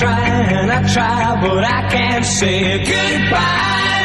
try, but I can't say goodbye.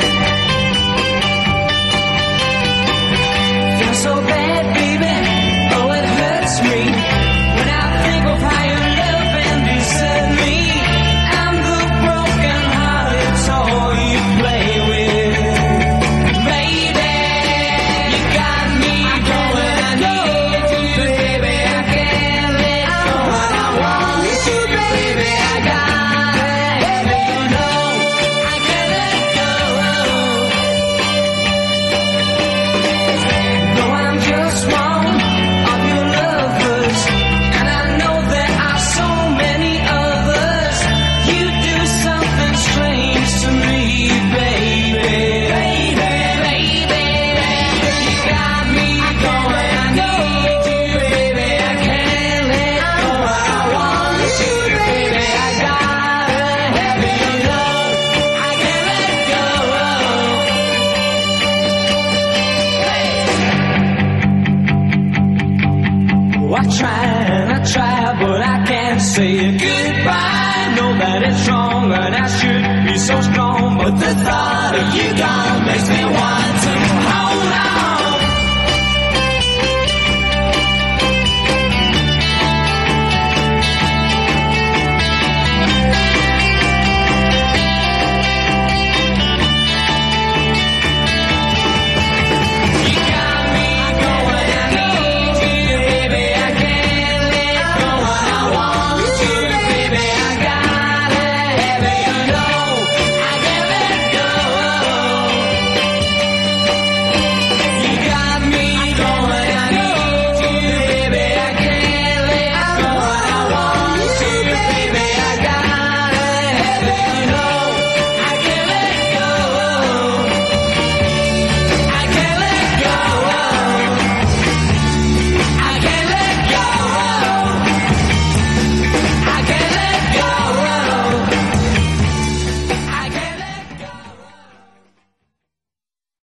Feel so bad, baby, oh it hurts me when I think of how you love and desert me. I'm the broken hearted toy you play with, baby. You got me going, I need you, baby. I can't let go, and I want you, baby. I gotta have you know I can't let go. Though I'm just one of your lovers, and I know there are so many others, you do something strange to me, baby. Baby, you got me going, I need you, baby. I can't let go, I want you, baby. I gotta have you know I can't let go. Oh, I try, but I can't say goodbye. Know that it's wrong and I should be so strong, but the thought of you gone makes me want to hold on.